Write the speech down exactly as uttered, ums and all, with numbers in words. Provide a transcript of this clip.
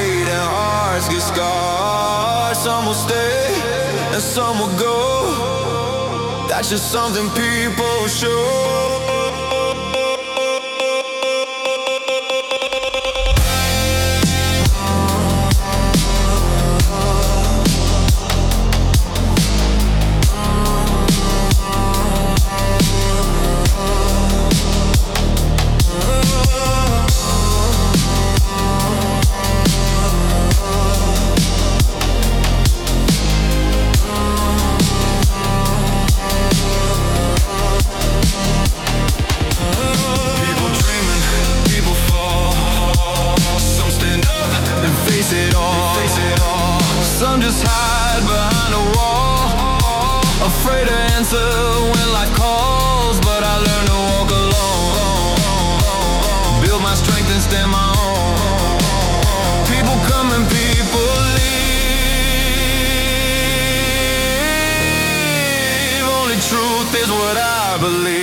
fade and hearts get scarred. Some will stay and some will go. That's just something people show. Some just hide behind a wall, afraid to answer when life calls. But I learned to walk alone, build my strength and stand my own. People come and people leave. Only truth is what I believe.